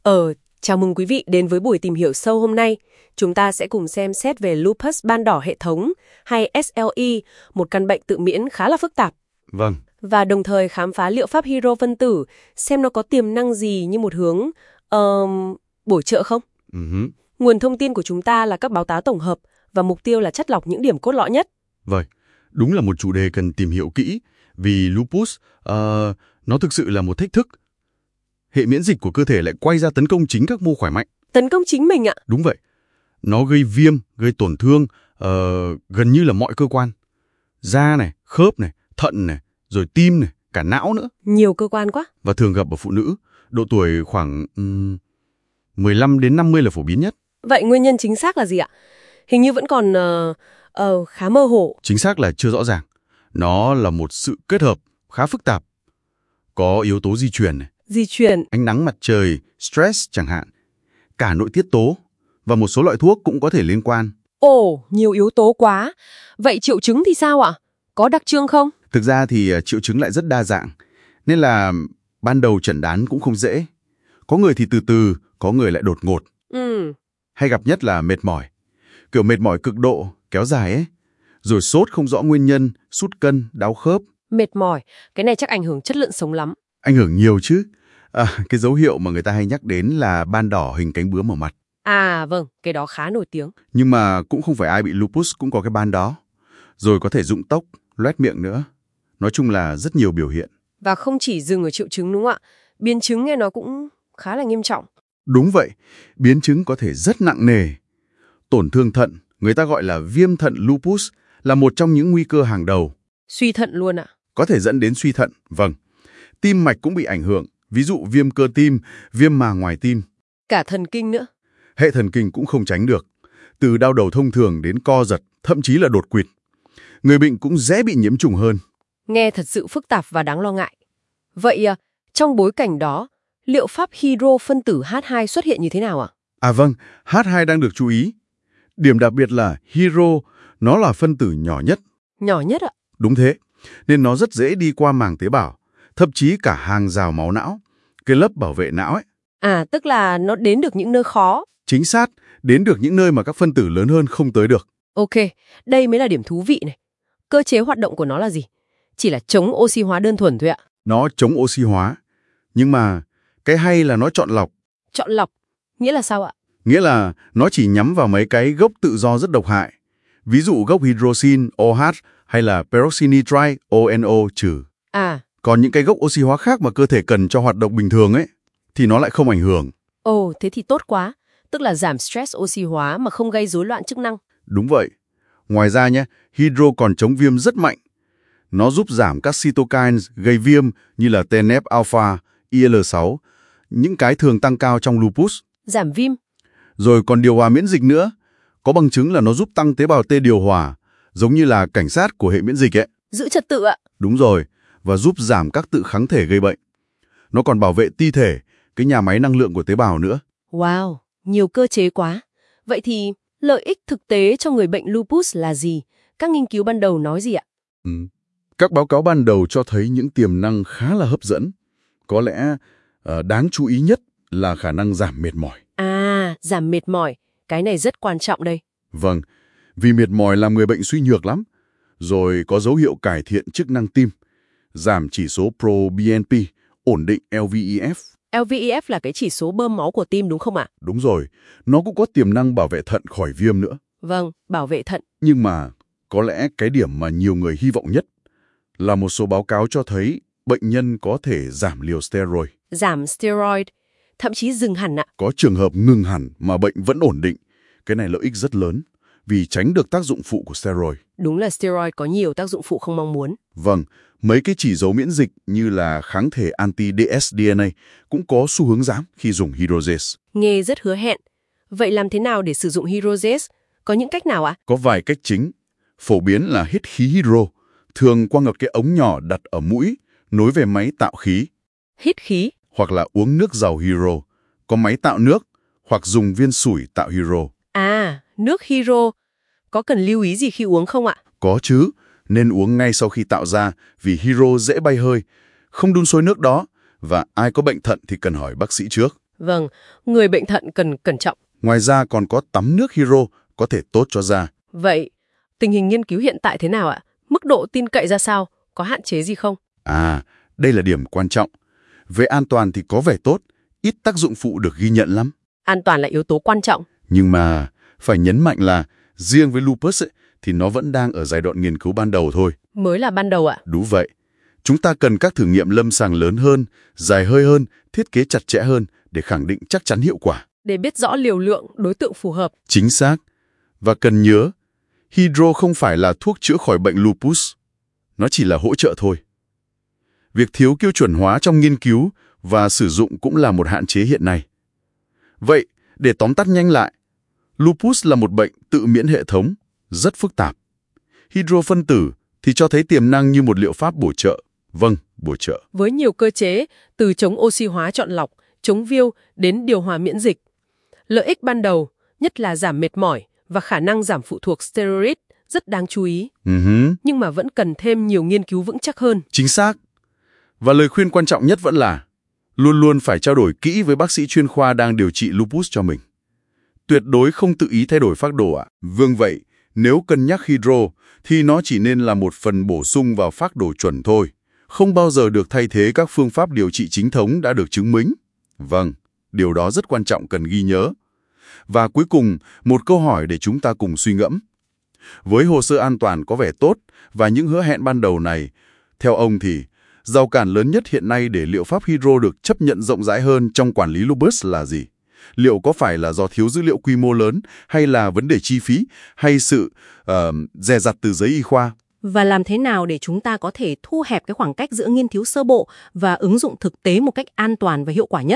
Chào mừng quý vị đến với buổi tìm hiểu sâu hôm nay. Chúng ta sẽ cùng xem xét về lupus ban đỏ hệ thống hay SLE, một căn bệnh tự miễn khá là phức tạp. Vâng. Và đồng thời khám phá liệu pháp hydro phân tử, xem nó có tiềm năng gì như một hướng bổ trợ không? Nguồn thông tin của chúng ta là các báo cáo tổng hợp và mục tiêu là chắt lọc những điểm cốt lõi nhất. Vâng, đúng là một chủ đề cần tìm hiểu kỹ, vì lupus, nó thực sự là một thách thức. Hệ miễn dịch của cơ thể lại quay ra tấn công chính các mô khỏe mạnh. Tấn công chính mình ạ? Đúng vậy. Nó gây viêm, gây tổn thương, gần như là mọi cơ quan. Da này, khớp này, thận này, rồi tim này, cả não nữa. Nhiều cơ quan quá. Và thường gặp ở phụ nữ, độ tuổi khoảng 15 đến 50 là phổ biến nhất. Vậy nguyên nhân chính xác là gì ạ? Hình như vẫn còn khá mơ hồ. Chính xác là chưa rõ ràng. Nó là một sự kết hợp khá phức tạp. Có yếu tố di truyền này. Di truyền. Ánh nắng mặt trời, stress chẳng hạn. Cả nội tiết tố và một số loại thuốc cũng có thể liên quan. Ồ, nhiều yếu tố quá. Vậy triệu chứng thì sao ạ? Có đặc trưng không? Thực ra thì triệu chứng lại rất đa dạng. Nên là ban đầu chẩn đoán cũng không dễ. Có người thì từ từ, có người lại đột ngột. Hay gặp nhất là mệt mỏi. Kiểu mệt mỏi cực độ, kéo dài ấy. Rồi sốt không rõ nguyên nhân, sút cân, đau khớp. Mệt mỏi, cái này chắc ảnh hưởng chất lượng sống lắm. Ảnh hưởng nhiều chứ. Cái dấu hiệu mà người ta hay nhắc đến là ban đỏ hình cánh bướm ở mặt. À vâng, cái đó khá nổi tiếng. Nhưng mà cũng không phải ai bị lupus cũng có cái ban đó. Rồi có thể rụng tóc, loét miệng nữa. Nói chung là rất nhiều biểu hiện. Và không chỉ dừng ở triệu chứng đúng không ạ? Biến chứng nghe nó cũng khá là nghiêm trọng. Đúng vậy, biến chứng có thể rất nặng nề. Tổn thương thận, người ta gọi là viêm thận lupus, là một trong những nguy cơ hàng đầu. Suy thận luôn ạ? Có thể dẫn đến suy thận, vâng. Tim mạch cũng bị ảnh hưởng, ví dụ viêm cơ tim, viêm màng ngoài tim. Cả thần kinh nữa. Hệ thần kinh cũng không tránh được. Từ đau đầu thông thường đến co giật, thậm chí là đột quỵt. Người bệnh cũng dễ bị nhiễm trùng hơn. Nghe thật sự phức tạp và đáng lo ngại. Vậy trong bối cảnh đó, liệu pháp hydro phân tử H2 xuất hiện như thế nào ạ? À vâng, H2 đang được chú ý. Điểm đặc biệt là hydro, nó là phân tử nhỏ nhất. Nhỏ nhất ạ? Đúng thế, nên nó rất dễ đi qua màng tế bào, thậm chí cả hàng rào máu não, cái lớp bảo vệ não ấy. À, tức là nó đến được những nơi khó. Chính xác, đến được những nơi mà các phân tử lớn hơn không tới được. Ok, đây mới là điểm thú vị này. Cơ chế hoạt động của nó là gì? Chỉ là chống oxy hóa đơn thuần thôi ạ. Nó chống oxy hóa, nhưng mà cái hay là nó chọn lọc. Chọn lọc? Nghĩa là sao ạ? Nghĩa là nó chỉ nhắm vào mấy cái gốc tự do rất độc hại. Ví dụ gốc hydroxin OH hay là peroxynitrite ONO trừ. À. Còn những cái gốc oxy hóa khác mà cơ thể cần cho hoạt động bình thường ấy, thì nó lại không ảnh hưởng. Ồ, thế thì tốt quá. Tức là giảm stress oxy hóa mà không gây rối loạn chức năng. Đúng vậy. Ngoài ra nhé, hydro còn chống viêm rất mạnh. Nó giúp giảm các cytokines gây viêm như là TNF-alpha, IL-6, những cái thường tăng cao trong lupus. Giảm viêm. Rồi còn điều hòa miễn dịch nữa. Có bằng chứng là nó giúp tăng tế bào T điều hòa, giống như là cảnh sát của hệ miễn dịch ấy. Giữ trật tự ạ. Đúng rồi, và giúp giảm các tự kháng thể gây bệnh. Nó còn bảo vệ ti thể, cái nhà máy năng lượng của tế bào nữa. Wow, nhiều cơ chế quá. Vậy thì lợi ích thực tế cho người bệnh lupus là gì? Các nghiên cứu ban đầu nói gì ạ? Các báo cáo ban đầu cho thấy những tiềm năng khá là hấp dẫn. Có lẽ đáng chú ý nhất là khả năng giảm mệt mỏi. À, giảm mệt mỏi. Cái này rất quan trọng đây. Vâng, vì mệt mỏi làm người bệnh suy nhược lắm. Rồi có dấu hiệu cải thiện chức năng tim, giảm chỉ số proBNP, ổn định LVEF. LVEF là cái chỉ số bơm máu của tim đúng không ạ? Đúng rồi, nó cũng có tiềm năng bảo vệ thận khỏi viêm nữa. Vâng, bảo vệ thận. Nhưng mà có lẽ cái điểm mà nhiều người hy vọng nhất là một số báo cáo cho thấy bệnh nhân có thể giảm liều steroid. Giảm steroid, thậm chí dừng hẳn ạ. Có trường hợp ngừng hẳn mà bệnh vẫn ổn định. Cái này lợi ích rất lớn vì tránh được tác dụng phụ của steroid. Đúng là steroid có nhiều tác dụng phụ không mong muốn. Vâng, mấy cái chỉ dấu miễn dịch như là kháng thể anti-dsDNA cũng có xu hướng giảm khi dùng hydrogase. Nghe rất hứa hẹn. Vậy làm thế nào để sử dụng hydrogase? Có những cách nào ạ? Có vài cách chính. Phổ biến là hít khí hydro, thường qua một cái ống nhỏ đặt ở mũi, nối về máy tạo khí. Hít khí. Hoặc là uống nước giàu hydro, có máy tạo nước, hoặc dùng viên sủi tạo hydro. À, nước hydro. Có cần lưu ý gì khi uống không ạ? Có chứ, nên uống ngay sau khi tạo ra vì hydro dễ bay hơi, không đun sôi nước đó, và ai có bệnh thận thì cần hỏi bác sĩ trước. Vâng, người bệnh thận cần cẩn trọng. Ngoài ra còn có tắm nước hydro có thể tốt cho da. Vậy, tình hình nghiên cứu hiện tại thế nào ạ? Mức độ tin cậy ra sao? Có hạn chế gì không? Đây là điểm quan trọng. Về an toàn thì có vẻ tốt, ít tác dụng phụ được ghi nhận lắm. An toàn là yếu tố quan trọng. Nhưng mà phải nhấn mạnh là riêng với lupus thì nó vẫn đang ở giai đoạn nghiên cứu ban đầu thôi. Mới là ban đầu ạ? Đúng vậy. Chúng ta cần các thử nghiệm lâm sàng lớn hơn, dài hơi hơn, thiết kế chặt chẽ hơn để khẳng định chắc chắn hiệu quả. Để biết rõ liều lượng, đối tượng phù hợp. Chính xác. Và cần nhớ, hydro không phải là thuốc chữa khỏi bệnh lupus. Nó chỉ là hỗ trợ thôi. Việc thiếu tiêu chuẩn hóa trong nghiên cứu và sử dụng cũng là một hạn chế hiện nay. Vậy, để tóm tắt nhanh lại, lupus là một bệnh tự miễn hệ thống, rất phức tạp. Hydro phân tử thì cho thấy tiềm năng như một liệu pháp bổ trợ. Vâng, bổ trợ. Với nhiều cơ chế, từ chống oxy hóa chọn lọc, chống viêu đến điều hòa miễn dịch. Lợi ích ban đầu, nhất là giảm mệt mỏi và khả năng giảm phụ thuộc steroid, rất đáng chú ý. Nhưng mà vẫn cần thêm nhiều nghiên cứu vững chắc hơn. Chính xác. Và lời khuyên quan trọng nhất vẫn là luôn luôn phải trao đổi kỹ với bác sĩ chuyên khoa đang điều trị lupus cho mình. Tuyệt đối không tự ý thay đổi phác đồ ạ. Vâng vậy, nếu cân nhắc hydro thì nó chỉ nên là một phần bổ sung vào phác đồ chuẩn thôi. Không bao giờ được thay thế các phương pháp điều trị chính thống đã được chứng minh. Vâng, điều đó rất quan trọng cần ghi nhớ. Và cuối cùng, một câu hỏi để chúng ta cùng suy ngẫm. Với hồ sơ an toàn có vẻ tốt và những hứa hẹn ban đầu này, theo ông thì rào cản lớn nhất hiện nay để liệu pháp hydro được chấp nhận rộng rãi hơn trong quản lý lupus là gì? Liệu có phải là do thiếu dữ liệu quy mô lớn, hay là vấn đề chi phí, hay sự dè dặt từ giới y khoa? Và làm thế nào để chúng ta có thể thu hẹp cái khoảng cách giữa nghiên cứu sơ bộ và ứng dụng thực tế một cách an toàn và hiệu quả nhất?